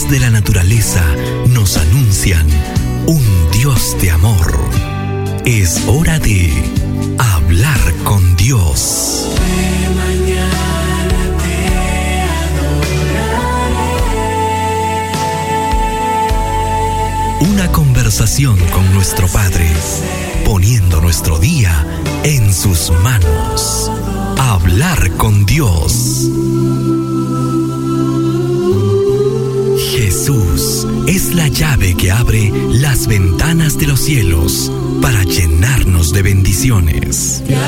sonidos de la naturaleza nos anuncian un Dios de amor. Es hora de hablar con Dios. De mañana te adoraré. Una conversación con nuestro Padre, poniendo nuestro día en sus manos. Hablar con Dios. Jesús es la llave que abre las ventanas de los cielos para llenarnos de bendiciones. Te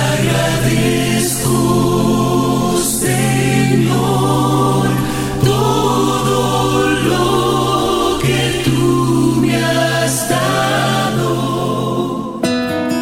agradezco, Señor, todo lo que tú me has dado.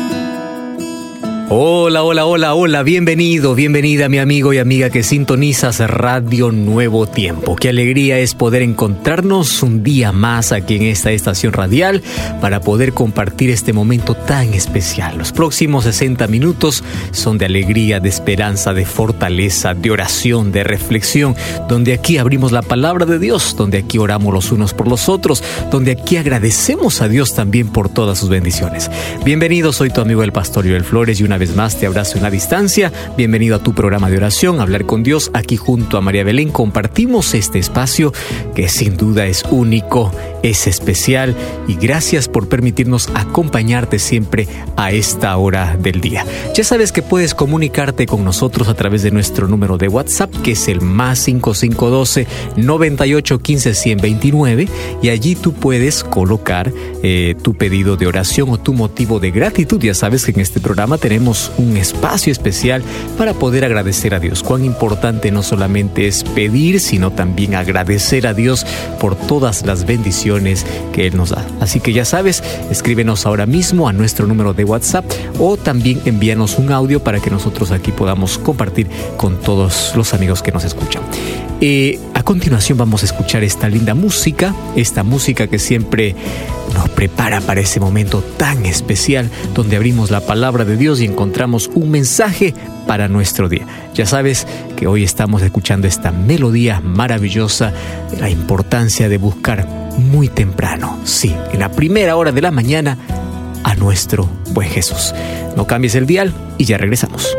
Hola, bienvenida mi amigo y amiga que sintonizas Radio Nuevo Tiempo. Qué alegría es poder encontrarnos un día más aquí en esta estación radial para poder compartir este momento tan especial. Los próximos 60 minutos son de alegría, de esperanza, de fortaleza, de oración, de reflexión, donde aquí abrimos la palabra de Dios, donde aquí oramos los unos por los otros, donde aquí agradecemos a Dios también por todas sus bendiciones. Bienvenido, soy tu amigo el pastor Joel Flores y una vez más te abrazo en la distancia. Bienvenido a tu programa de oración, Hablar con Dios. Aquí junto a María Belén compartimos este espacio que sin duda es único, es especial, y gracias por permitirnos acompañarte siempre a esta hora del día. Ya sabes que puedes comunicarte con nosotros a través de nuestro número de WhatsApp, que es el más 5512 98 15 129, y allí tú puedes colocar tu pedido de oración o tu motivo de gratitud. Ya sabes que en este programa tenemos un espacio especial para poder agradecer a Dios. Cuán importante no solamente es pedir, sino también agradecer a Dios por todas las bendiciones que Él nos da. Así que ya sabes, escríbenos ahora mismo a nuestro número de WhatsApp o también envíanos un audio para que nosotros aquí podamos compartir con todos los amigos que nos escuchan. A continuación vamos a escuchar esta linda música, esta música que siempre nos prepara para ese momento tan especial donde abrimos la palabra de Dios y encontramos un mensaje para nuestro día. Ya sabes que hoy estamos escuchando esta melodía maravillosa de la importancia de buscar muy temprano, sí, en la primera hora de la mañana, a nuestro buen Jesús. No cambies el dial y ya regresamos.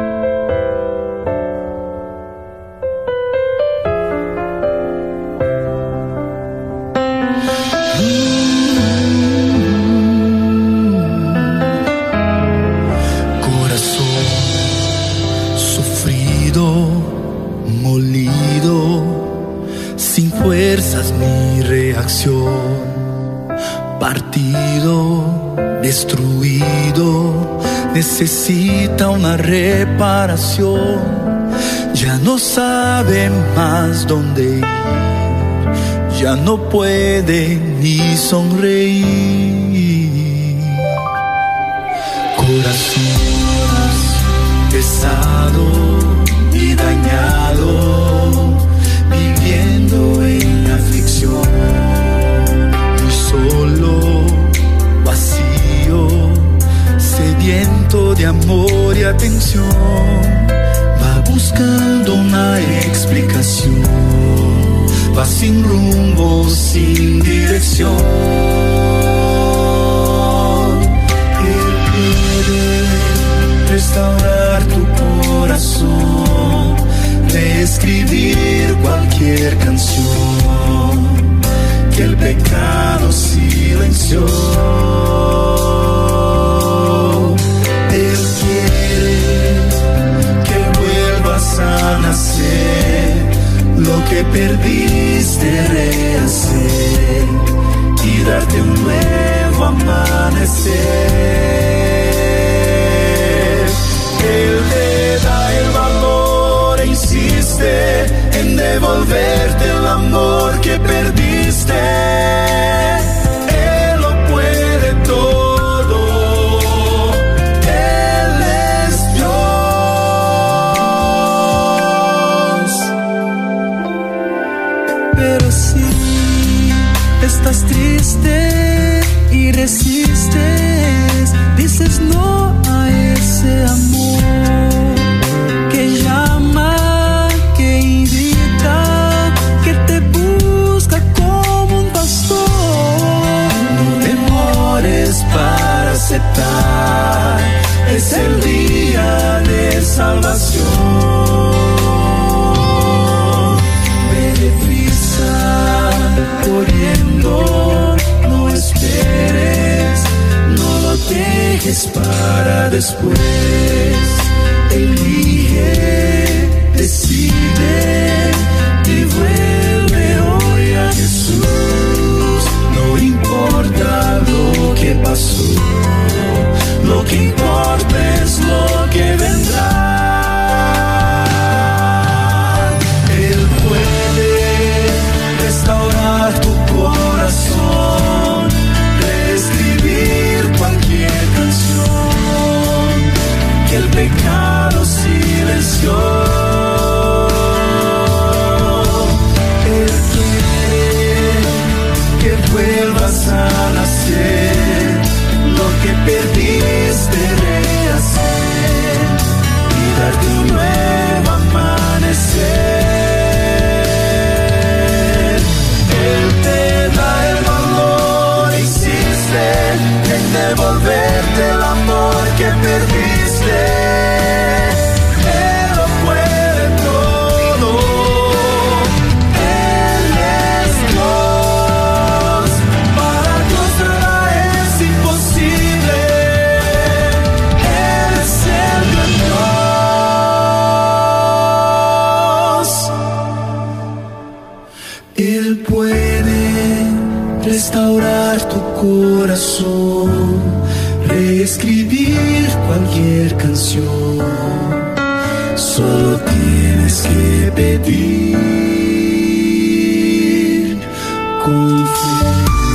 Partido, destruido, necesita una reparación. Ya no sabe más dónde ir, ya no puede ni sonreír. Corazón pesado y dañado, viviendo en aflicción. Solo, vacío, sediento de amor y atención, va buscando una explicación, va sin rumbo, sin dirección. Él puede restaurar tu corazón, reescribir cualquier canción que el pecado silenció. Él quiere que vuelvas a nacer, lo que perdiste rehacer y darte un nuevo amanecer. Él te da el valor e insiste en devolverte el amor que perdiste. Él lo puede todo, Él es Dios. Pero si estás triste y resistes, dices no a ese amor que salvación. Ve deprisa, corriendo, no esperes, no lo dejes para después. Elige, decide y vuelve hoy a Jesús. No importa lo que pasó, lo que importa es lo que vendrá. Él puede restaurar tu corazón, reescribir cualquier canción que el pecado silenció. Él quiere que vuelvas a nacer, lo que perdiste rehacer y darte un nuevo amanecer. Él te da el valor, insiste en devolverte el amor que perdiste. Él lo puede todo, Él es Dios, para Dios nada es imposible. Él es el gran Dios. Él puede restaurar tu corazón, reescribir cualquier canción. Solo tienes que pedir con fe.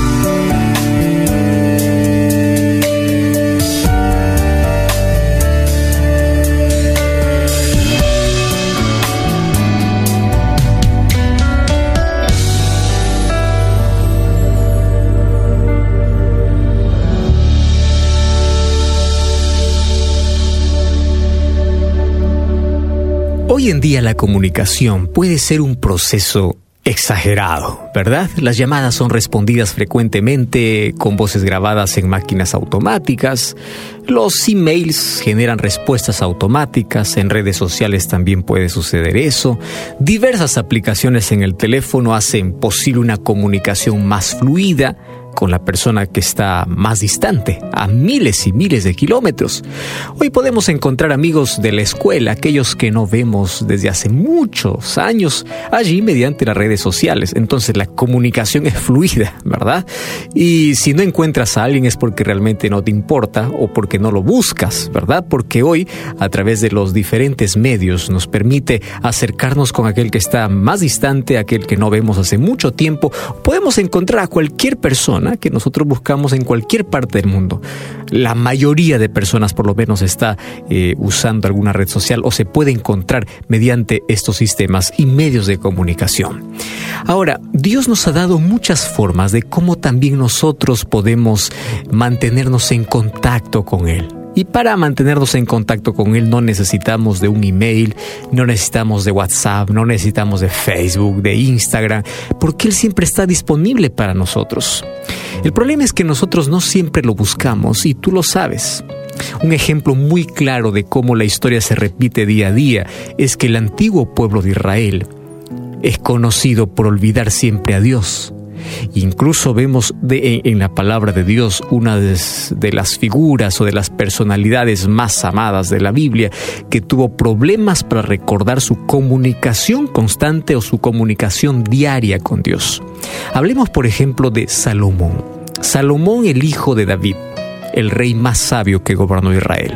Hoy en día la comunicación puede ser un proceso exagerado, ¿verdad? Las llamadas son respondidas frecuentemente con voces grabadas en máquinas automáticas. Los emails generan respuestas automáticas. En redes sociales también puede suceder eso. Diversas aplicaciones en el teléfono hacen posible una comunicación más fluida con la persona que está más distante, a miles y miles de kilómetros. Hoy podemos encontrar amigos de la escuela, aquellos que no vemos desde hace muchos años, allí mediante las redes sociales. Entonces la comunicación es fluida, ¿verdad? Y si no encuentras a alguien es porque realmente no te importa o porque no lo buscas, ¿verdad? Porque hoy, a través de los diferentes medios, nos permite acercarnos con aquel que está más distante, aquel que no vemos hace mucho tiempo. Podemos encontrar a cualquier persona que nosotros buscamos en cualquier parte del mundo. La mayoría de personas por lo menos está usando alguna red social o se puede encontrar mediante estos sistemas y medios de comunicación. Ahora, Dios nos ha dado muchas formas de cómo también nosotros podemos mantenernos en contacto con Él. Y para mantenernos en contacto con Él no necesitamos de un email, no necesitamos de WhatsApp, no necesitamos de Facebook, de Instagram, porque Él siempre está disponible para nosotros. El problema es que nosotros no siempre lo buscamos y tú lo sabes. Un ejemplo muy claro de cómo la historia se repite día a día es que el antiguo pueblo de Israel es conocido por olvidar siempre a Dios. Incluso vemos en la palabra de Dios una de las figuras o de las personalidades más amadas de la Biblia que tuvo problemas para recordar su comunicación constante o su comunicación diaria con Dios. Hablemos, por ejemplo, de Salomón. Salomón, el hijo de David, el rey más sabio que gobernó Israel.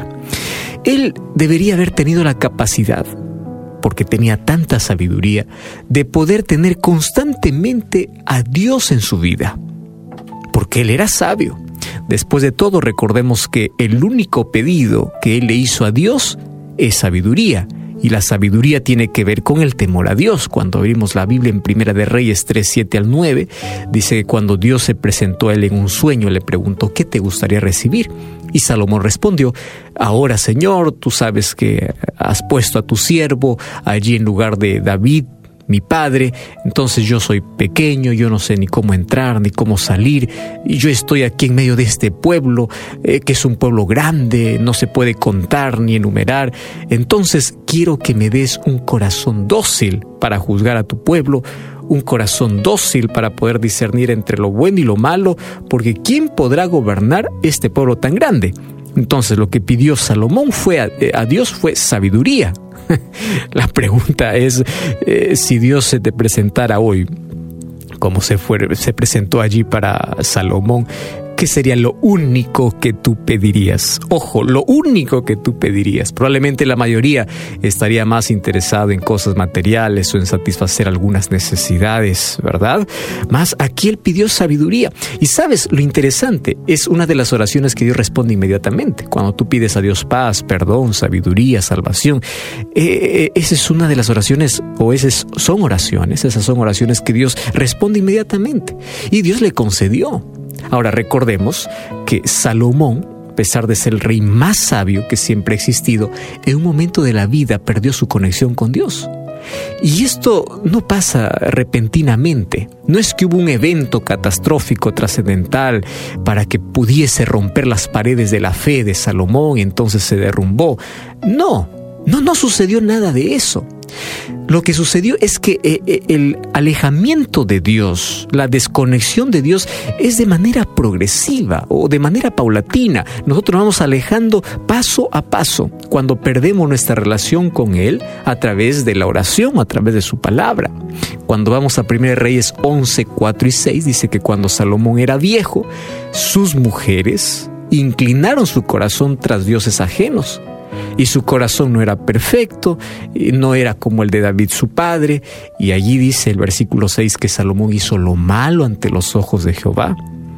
Él debería haber tenido la capacidad, porque tenía tanta sabiduría, de poder tener constantemente a Dios en su vida, porque él era sabio. Después de todo, recordemos que el único pedido que él le hizo a Dios es sabiduría, y la sabiduría tiene que ver con el temor a Dios. Cuando abrimos la Biblia en Primera de Reyes 3, 7 al 9, dice que cuando Dios se presentó a él en un sueño, le preguntó, ¿qué te gustaría recibir? Y Salomón respondió, ahora, Señor, tú sabes que has puesto a tu siervo allí en lugar de David, mi padre, entonces yo soy pequeño, yo no sé ni cómo entrar, ni cómo salir, y yo estoy aquí en medio de este pueblo, que es un pueblo grande, no se puede contar ni enumerar, entonces quiero que me des un corazón dócil para juzgar a tu pueblo, un corazón dócil para poder discernir entre lo bueno y lo malo, porque ¿quién podrá gobernar este pueblo tan grande? Entonces lo que pidió Salomón a Dios fue sabiduría. La pregunta es, si Dios se te presentara hoy, como se presentó allí para Salomón, ¿qué sería lo único que tú pedirías? Ojo, lo único que tú pedirías. Probablemente la mayoría estaría más interesado en cosas materiales o en satisfacer algunas necesidades, ¿verdad? Más aquí él pidió sabiduría. Y sabes, lo interesante es una de las oraciones que Dios responde inmediatamente. Cuando tú pides a Dios paz, perdón, sabiduría, salvación, esa es una de las oraciones, o esas son oraciones que Dios responde inmediatamente. Y Dios le concedió. Ahora recordemos que Salomón, a pesar de ser el rey más sabio que siempre ha existido, en un momento de la vida perdió su conexión con Dios. Y esto no pasa repentinamente. No es que hubo un evento catastrófico, trascendental, para que pudiese romper las paredes de la fe de Salomón y entonces se derrumbó. No sucedió nada de eso. Lo que sucedió es que el alejamiento de Dios, la desconexión de Dios es de manera progresiva o de manera paulatina. Nosotros nos vamos alejando paso a paso cuando perdemos nuestra relación con Él a través de la oración, a través de su palabra. Cuando vamos a 1 Reyes 11, 4 y 6, dice que cuando Salomón era viejo, sus mujeres inclinaron su corazón tras dioses ajenos. Y su corazón no era perfecto, no era como el de David su padre. Y allí dice el versículo 6 que Salomón hizo lo malo ante los ojos de Jehová.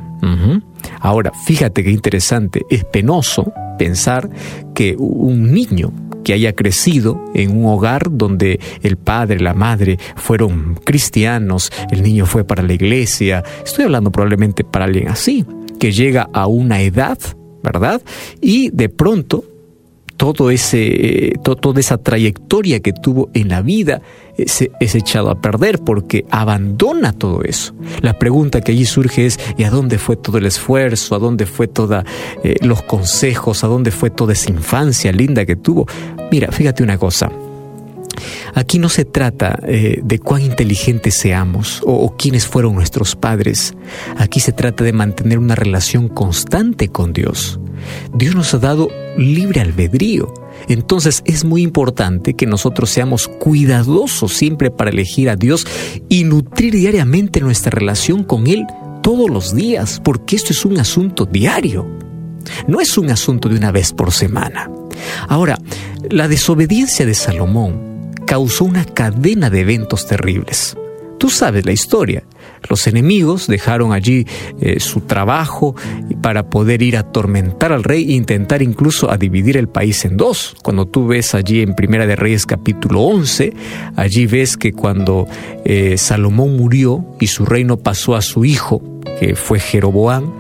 Ahora, fíjate qué interesante, es penoso pensar que un niño que haya crecido en un hogar donde el padre, la madre fueron cristianos, el niño fue para la iglesia, estoy hablando probablemente para alguien así, que llega a una edad, ¿verdad? Y de pronto toda esa trayectoria que tuvo en la vida es echado a perder porque abandona todo eso. La pregunta que allí surge es, ¿y a dónde fue todo el esfuerzo? ¿A dónde fue todos los consejos? ¿A dónde fue toda esa infancia linda que tuvo? Mira, fíjate una cosa. Aquí no se trata de cuán inteligentes seamos o quiénes fueron nuestros padres. Aquí se trata de mantener una relación constante con Dios. Dios nos ha dado libre albedrío. Entonces es muy importante que nosotros seamos cuidadosos siempre para elegir a Dios y nutrir diariamente nuestra relación con Él todos los días, porque esto es un asunto diario. No es un asunto de una vez por semana. Ahora, la desobediencia de Salomón causó una cadena de eventos terribles. Tú sabes la historia. Los enemigos dejaron allí su trabajo para poder ir a atormentar al rey e intentar incluso a dividir el país en dos. Cuando tú ves allí en 1 de Reyes capítulo 11, allí ves que cuando Salomón murió y su reino pasó a su hijo, que fue Jeroboam,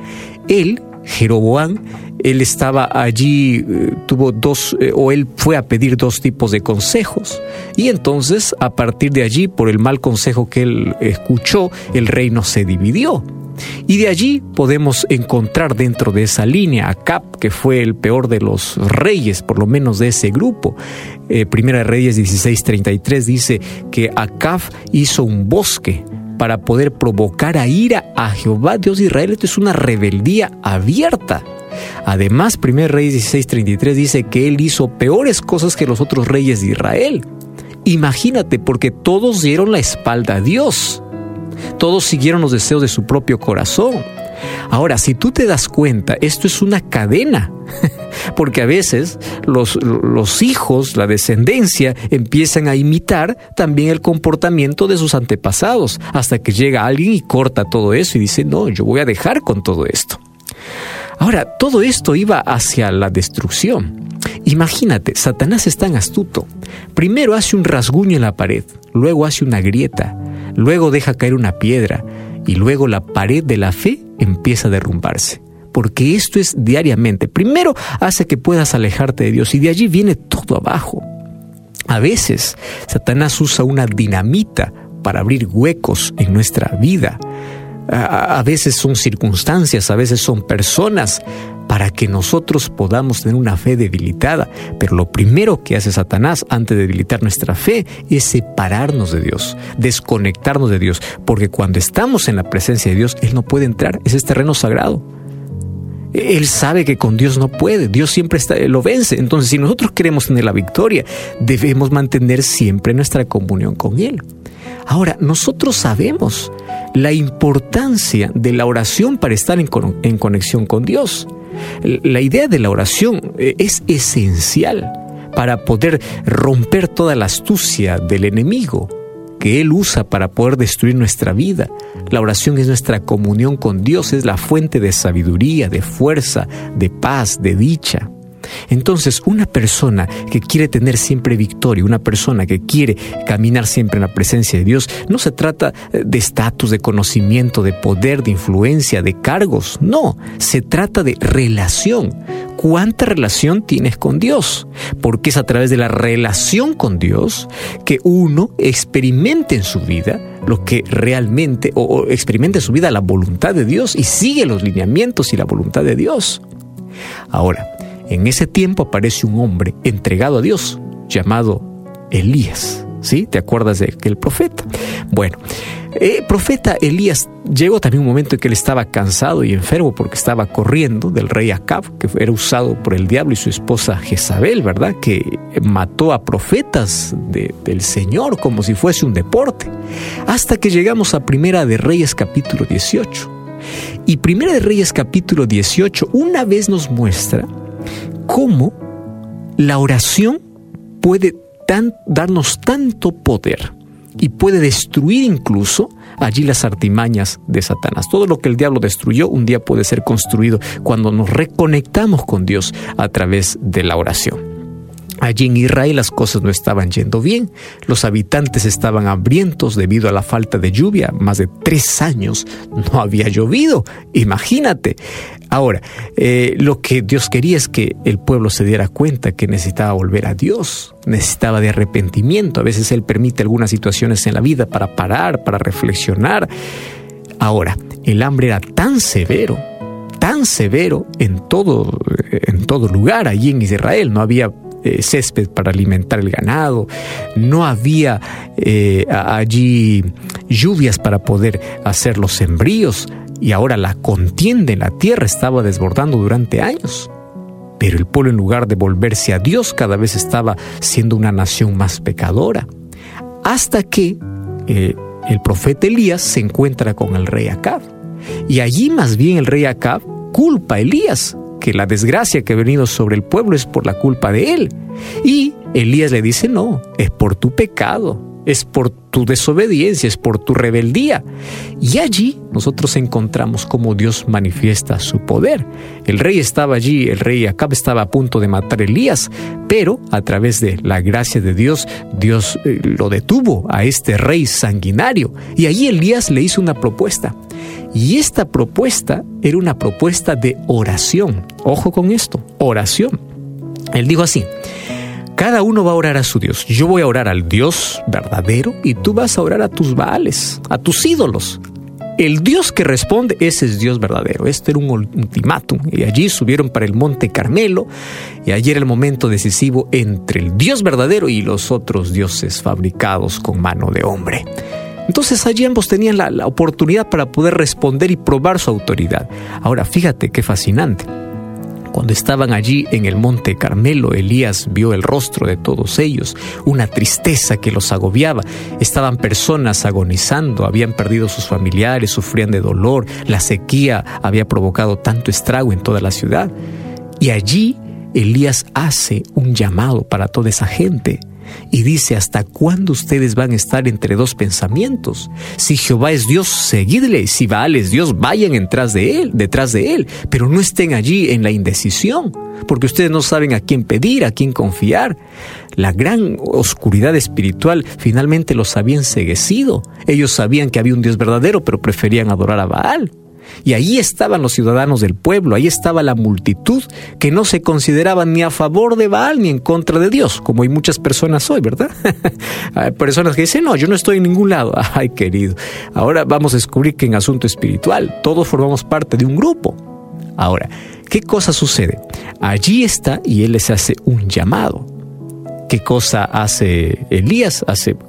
él estaba allí, él fue a pedir dos tipos de consejos y entonces a partir de allí, por el mal consejo que él escuchó, el reino se dividió. Y de allí podemos encontrar dentro de esa línea a Acab, que fue el peor de los reyes, por lo menos de ese grupo. Primera de Reyes 16:33 dice que Acab hizo un bosque para poder provocar a ira a Jehová, Dios de Israel. Esto es una rebeldía abierta. Además, 1 Reyes 16:33 dice que él hizo peores cosas que los otros reyes de Israel. Imagínate, porque todos dieron la espalda a Dios. Todos siguieron los deseos de su propio corazón. Ahora, si tú te das cuenta, esto es una cadena. Porque a veces los hijos, la descendencia, empiezan a imitar también el comportamiento de sus antepasados, hasta que llega alguien y corta todo eso y dice, no, yo voy a dejar con todo esto. Ahora, todo esto iba hacia la destrucción. Imagínate, Satanás es tan astuto. Primero hace un rasguño en la pared, luego hace una grieta, luego deja caer una piedra y luego la pared de la fe empieza a derrumbarse. Porque esto es diariamente. Primero hace que puedas alejarte de Dios y de allí viene todo abajo. A veces Satanás usa una dinamita para abrir huecos en nuestra vida. A veces son circunstancias, a veces son personas, para que nosotros podamos tener una fe debilitada. Pero lo primero que hace Satanás antes de debilitar nuestra fe es separarnos de Dios, desconectarnos de Dios, porque cuando estamos en la presencia de Dios, Él no puede entrar, ese es terreno sagrado. Él sabe que con Dios no puede, Dios siempre lo vence. Entonces, si nosotros queremos tener la victoria, debemos mantener siempre nuestra comunión con Él. Ahora, nosotros sabemos la importancia de la oración para estar en conexión con Dios. La idea de la oración es esencial para poder romper toda la astucia del enemigo que Él usa para poder destruir nuestra vida. La oración es nuestra comunión con Dios, es la fuente de sabiduría, de fuerza, de paz, de dicha. Entonces, una persona que quiere tener siempre victoria, una persona que quiere caminar siempre en la presencia de Dios, no se trata de estatus, de conocimiento, de poder, de influencia, de cargos. No, se trata de relación. ¿Cuánta relación tienes con Dios? Porque es a través de la relación con Dios que uno experimente en su vida lo que realmente, o experimente en su vida la voluntad de Dios y sigue los lineamientos y la voluntad de Dios. Ahora, en ese tiempo aparece un hombre entregado a Dios llamado Elías. ¿Sí? ¿Te acuerdas de aquel profeta? Bueno, profeta Elías, llegó también un momento en que él estaba cansado y enfermo porque estaba corriendo del rey Acab, que era usado por el diablo, y su esposa Jezabel, ¿verdad? Que mató a profetas del Señor como si fuese un deporte. Hasta que llegamos a Primera de Reyes capítulo 18. Y Primera de Reyes capítulo 18 una vez nos muestra cómo la oración puede darnos tanto poder y puede destruir incluso allí las artimañas de Satanás. Todo lo que el diablo destruyó un día puede ser construido cuando nos reconectamos con Dios a través de la oración. Allí en Israel las cosas no estaban yendo bien. Los habitantes estaban hambrientos debido a la falta de lluvia. Más de 3 años no había llovido. Imagínate. Ahora, lo que Dios quería es que el pueblo se diera cuenta que necesitaba volver a Dios. Necesitaba de arrepentimiento. A veces Él permite algunas situaciones en la vida para parar, para reflexionar. Ahora, el hambre era tan severo en todo lugar. Allí en Israel no había césped para alimentar el ganado, no había allí lluvias para poder hacer los sembríos, y ahora la contienda en la tierra estaba desbordando durante años. Pero el pueblo, en lugar de volverse a Dios, cada vez estaba siendo una nación más pecadora, hasta que el profeta Elías se encuentra con el rey Acab, y allí más bien el rey Acab culpa a Elías, que la desgracia que ha venido sobre el pueblo es por la culpa de él. Y Elías le dice: no, es por tu pecado, es por tu desobediencia, es por tu rebeldía. Y allí nosotros encontramos cómo Dios manifiesta su poder. El rey estaba allí, el rey Acab estaba a punto de matar a Elías, pero a través de la gracia de Dios, Dios lo detuvo a este rey sanguinario. Y allí Elías le hizo una propuesta. Y esta propuesta era una propuesta de oración. Ojo con esto, oración. Él dijo así: cada uno va a orar a su Dios. Yo voy a orar al Dios verdadero y tú vas a orar a tus baales, a tus ídolos. El Dios que responde, ese es Dios verdadero. Este era un ultimátum. Y allí subieron para el monte Carmelo, y allí era el momento decisivo entre el Dios verdadero y los otros dioses fabricados con mano de hombre. Entonces allí ambos tenían la oportunidad para poder responder y probar su autoridad. Ahora, fíjate qué fascinante. Cuando estaban allí en el monte Carmelo, Elías vio el rostro de todos ellos, una tristeza que los agobiaba. Estaban personas agonizando, habían perdido sus familiares, sufrían de dolor, la sequía había provocado tanto estrago en toda la ciudad. Y allí Elías hace un llamado para toda esa gente. Y dice: ¿hasta cuándo ustedes van a estar entre dos pensamientos? Si Jehová es Dios, seguidle. Si Baal es Dios, vayan detrás de él. Pero no estén allí en la indecisión, porque ustedes no saben a quién pedir, a quién confiar. La gran oscuridad espiritual finalmente los había enceguecido. Ellos sabían que había un Dios verdadero, pero preferían adorar a Baal. Y ahí estaban los ciudadanos del pueblo, ahí estaba la multitud que no se consideraban ni a favor de Baal ni en contra de Dios, como hay muchas personas hoy, ¿verdad? Hay personas que dicen, no, yo no estoy en ningún lado. Ay, querido, ahora vamos a descubrir que en asunto espiritual todos formamos parte de un grupo. Ahora, ¿qué cosa sucede? Allí está y él les hace un llamado. ¿Qué cosa hace Elías?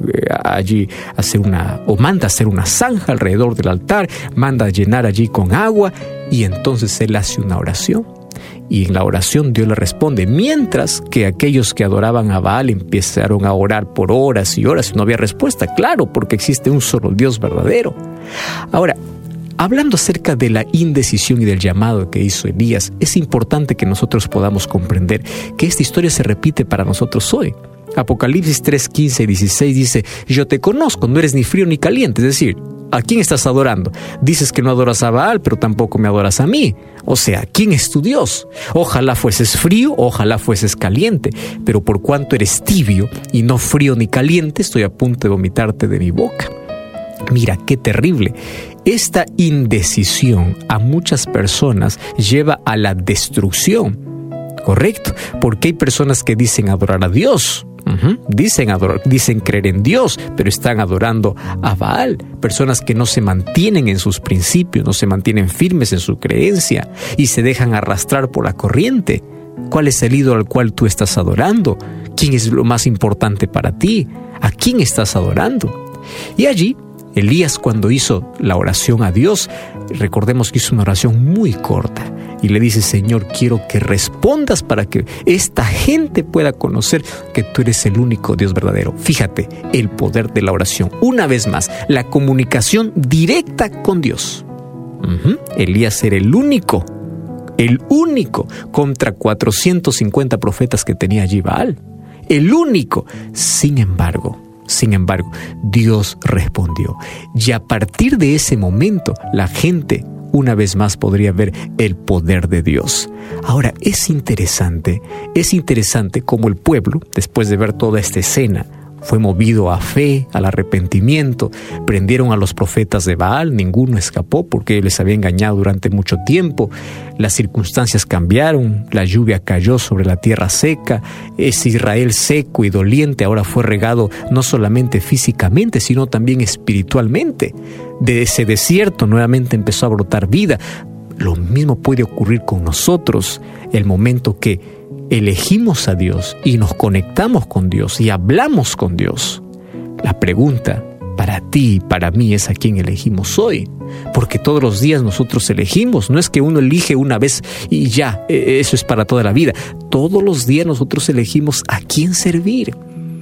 Manda hacer una zanja alrededor del altar, manda llenar allí con agua, y entonces él hace una oración. Y en la oración Dios le responde, mientras que aquellos que adoraban a Baal empezaron a orar por horas y horas y no había respuesta. Claro, porque existe un solo Dios verdadero. Ahora, hablando acerca de la indecisión y del llamado que hizo Elías, es importante que nosotros podamos comprender que esta historia se repite para nosotros hoy. Apocalipsis 3, 15 y 16 dice, yo te conozco, no eres ni frío ni caliente. Es decir, ¿a quién estás adorando? Dices que no adoras a Baal, pero tampoco me adoras a mí. O sea, ¿quién es tu Dios? Ojalá fueses frío, ojalá fueses caliente. Pero por cuanto eres tibio y no frío ni caliente, estoy a punto de vomitarte de mi boca. Mira, qué terrible. Esta indecisión a muchas personas lleva a la destrucción, ¿correcto? Porque hay personas que dicen adorar a Dios, dicen creer en Dios, pero están adorando a Baal. Personas que no se mantienen en sus principios, no se mantienen firmes en su creencia y se dejan arrastrar por la corriente. ¿Cuál es el ídolo al cual tú estás adorando? ¿Quién es lo más importante para ti? ¿A quién estás adorando? Y allí, Elías, cuando hizo la oración a Dios, recordemos que hizo una oración muy corta y le dice, Señor, quiero que respondas para que esta gente pueda conocer que tú eres el único Dios verdadero. Fíjate el poder de la oración. Una vez más, la comunicación directa con Dios. Elías era el único contra 450 profetas que tenía allí Baal. El único. Sin embargo, Dios respondió. Y a partir de ese momento, la gente una vez más podría ver el poder de Dios. Ahora, es interesante cómo el pueblo, después de ver toda esta escena, fue movido a fe, al arrepentimiento. Prendieron a los profetas de Baal, ninguno escapó porque les había engañado durante mucho tiempo. Las circunstancias cambiaron, la lluvia cayó sobre la tierra seca. Ese Israel seco y doliente ahora fue regado no solamente físicamente, sino también espiritualmente. De ese desierto nuevamente empezó a brotar vida. Lo mismo puede ocurrir con nosotros el momento que elegimos a Dios y nos conectamos con Dios y hablamos con Dios. La pregunta para ti y para mí es a quién elegimos hoy, porque todos los días nosotros elegimos. No es que uno elige una vez y ya, eso es para toda la vida. Todos los días nosotros elegimos a quién servir.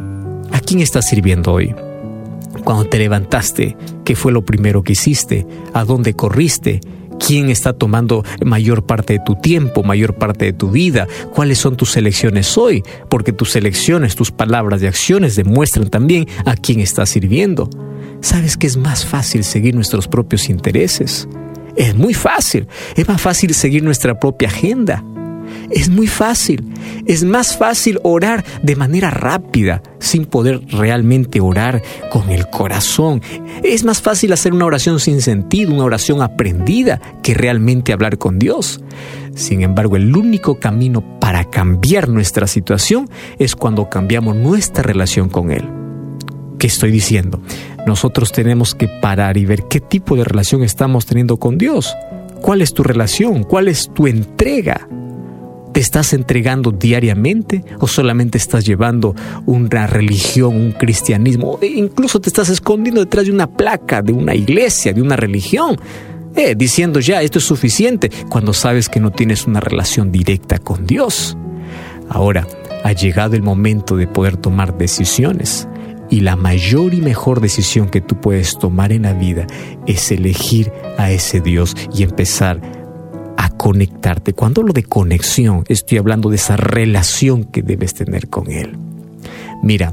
¿A quién estás sirviendo hoy? Cuando te levantaste, ¿qué fue lo primero que hiciste? ¿A dónde corriste? ¿Quién está tomando mayor parte de tu tiempo, mayor parte de tu vida? ¿Cuáles son tus elecciones hoy? Porque tus elecciones, tus palabras y acciones demuestran también a quién estás sirviendo. ¿Sabes que es más fácil seguir nuestros propios intereses? Es muy fácil. Es más fácil seguir nuestra propia agenda. Es muy fácil. Es más fácil orar de manera rápida, sin poder realmente orar con el corazón. Es más fácil hacer una oración sin sentido, una oración aprendida, que realmente hablar con Dios. Sin embargo, el único camino para cambiar nuestra situación es cuando cambiamos nuestra relación con Él. ¿Qué estoy diciendo? Nosotros tenemos que parar y ver qué tipo de relación estamos teniendo con Dios. ¿Cuál es tu relación? ¿Cuál es tu entrega? ¿Te estás entregando diariamente o solamente estás llevando una religión, un cristianismo? Incluso te estás escondiendo detrás de una placa, de una iglesia, de una religión, diciendo ya, esto es suficiente, cuando sabes que no tienes una relación directa con Dios. Ahora, ha llegado el momento de poder tomar decisiones. Y la mayor y mejor decisión que tú puedes tomar en la vida es elegir a ese Dios y empezar a conectarte. Cuando hablo de conexión, estoy hablando de esa relación que debes tener con Él. Mira,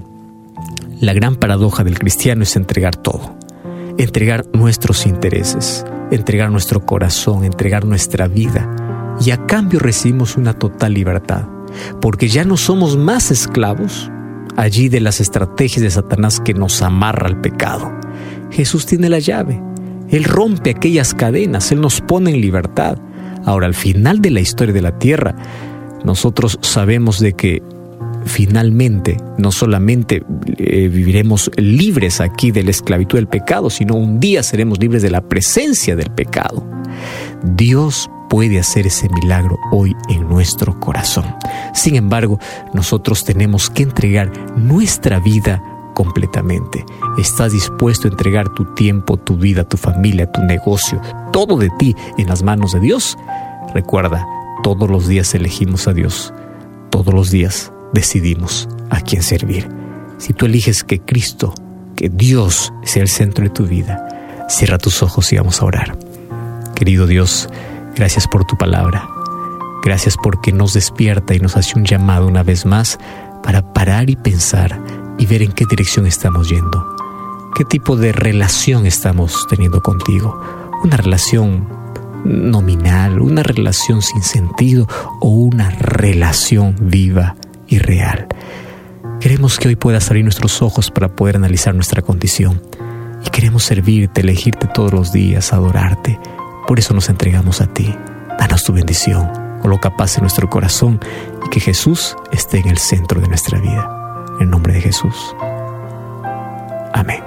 la gran paradoja del cristiano es entregar todo. Entregar nuestros intereses, entregar nuestro corazón, entregar nuestra vida. Y a cambio recibimos una total libertad, porque ya no somos más esclavos allí de las estrategias de Satanás que nos amarra al pecado. Jesús tiene la llave. Él rompe aquellas cadenas, Él nos pone en libertad. Ahora, al final de la historia de la tierra, nosotros sabemos de que finalmente no solamente viviremos libres aquí de la esclavitud del pecado, sino un día seremos libres de la presencia del pecado. Dios puede hacer ese milagro hoy en nuestro corazón. Sin embargo, nosotros tenemos que entregar nuestra vida completamente. ¿Estás dispuesto a entregar tu tiempo, tu vida, tu familia, tu negocio, todo de ti en las manos de Dios? Recuerda, todos los días elegimos a Dios. Todos los días decidimos a quién servir. Si tú eliges que Cristo, que Dios sea el centro de tu vida, cierra tus ojos y vamos a orar. Querido Dios, gracias por tu palabra. Gracias porque nos despierta y nos hace un llamado una vez más para parar y pensar y ver en qué dirección estamos yendo. ¿Qué tipo de relación estamos teniendo contigo? ¿Una relación nominal, una relación sin sentido o una relación viva y real? Queremos que hoy puedas abrir nuestros ojos para poder analizar nuestra condición. Y queremos servirte, elegirte todos los días, adorarte. Por eso nos entregamos a ti. Danos tu bendición, coloca paz en nuestro corazón y que Jesús esté en el centro de nuestra vida. En el nombre de Jesús. Amén.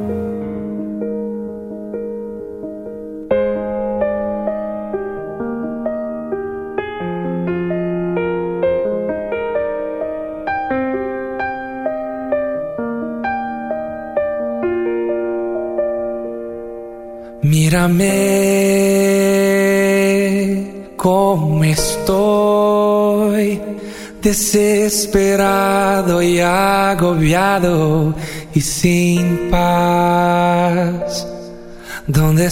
Mírame cómo estoy, desesperado y agobiado y sin paz. ¿Dónde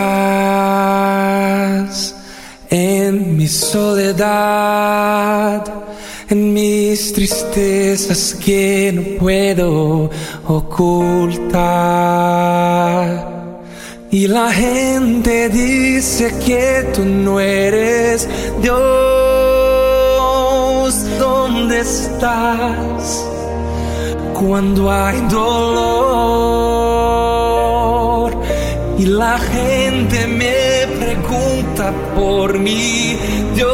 estás? En mi soledad, en mis tristezas que no puedo ocultar. Y la gente dice que tú no eres Dios. ¿Dónde estás cuando hay dolor? Y la gente me pregunta por mí. Dios,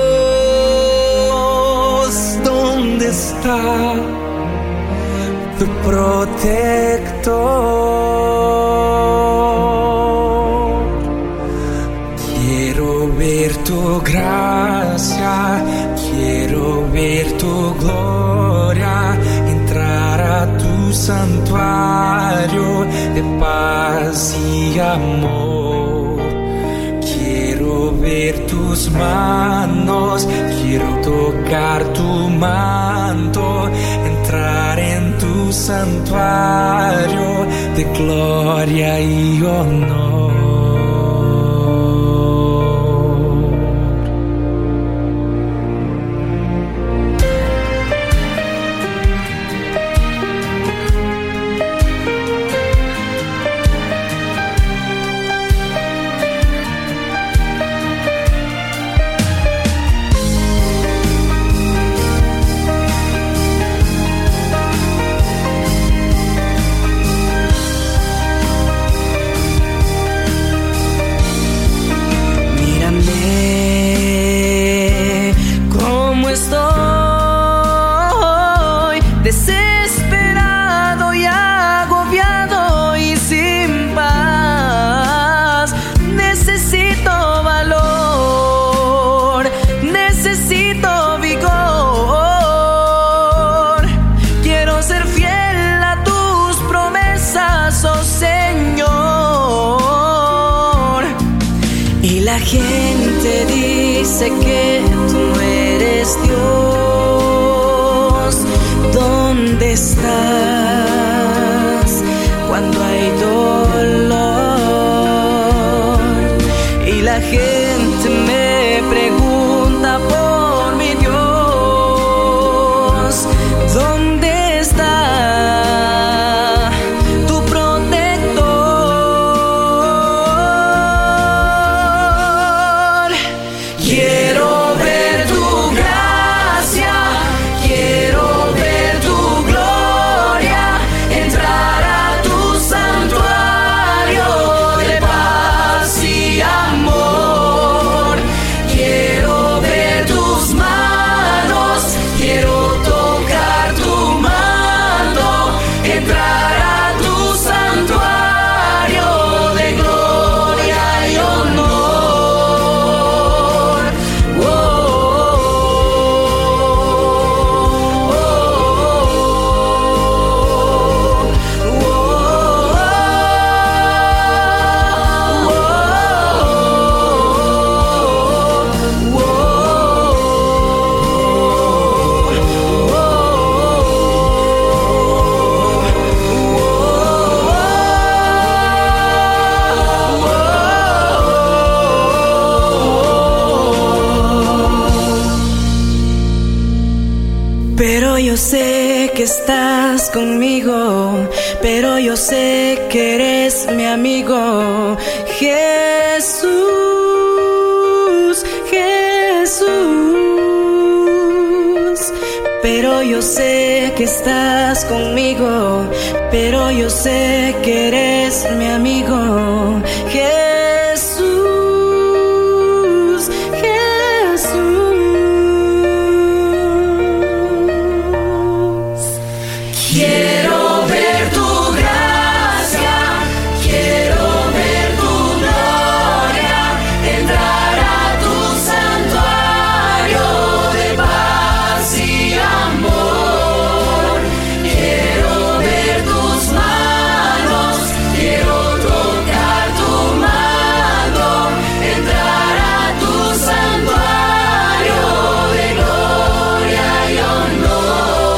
¿dónde está tu protector? Quiero ver tu gracia, quiero ver tu gloria, entrar a tu santuario de paz y amor. Quiero ver tus manos, quiero tocar tu manto, entrar en tu santuario de gloria y honor. Desesperado y agobiado y sin paz. Necesito valor, necesito vigor. Quiero ser fiel a tus promesas, oh Señor. Y la gente dice que tú no eres Dios. ¿Dónde estás cuando hay dolor? Y la gente me pregunta por mi Dios. ¿Dónde está tu protector? Quiero ver tu gracia, quiero ver tu gloria, entrar a tu santuario estás conmigo, pero yo sé que eres mi amigo. Jesús, Jesús, pero yo sé que estás conmigo, pero yo sé que eres mi amigo. Jesús, Jesús. Quiero ver tu gracia, quiero ver tu gloria, entrar a tu santuario de paz y amor. Quiero ver tus manos, quiero tocar tu mano, entrar a tu santuario de gloria y honor.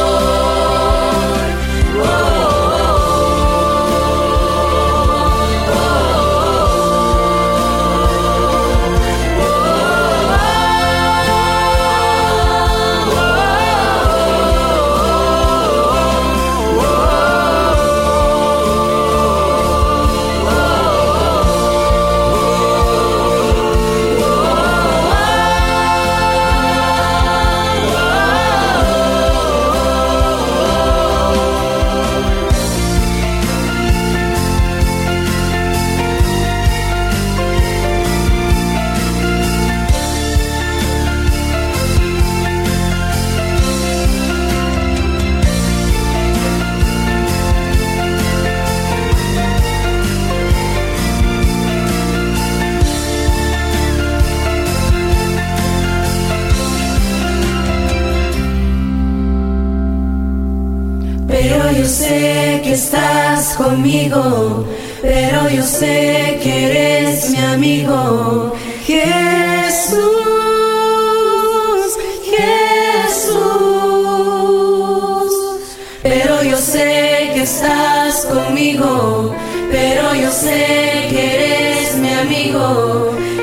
Pero yo sé que estás conmigo, pero yo sé que eres mi amigo. Jesús, Jesús, pero yo sé que estás conmigo, pero yo sé que eres mi amigo.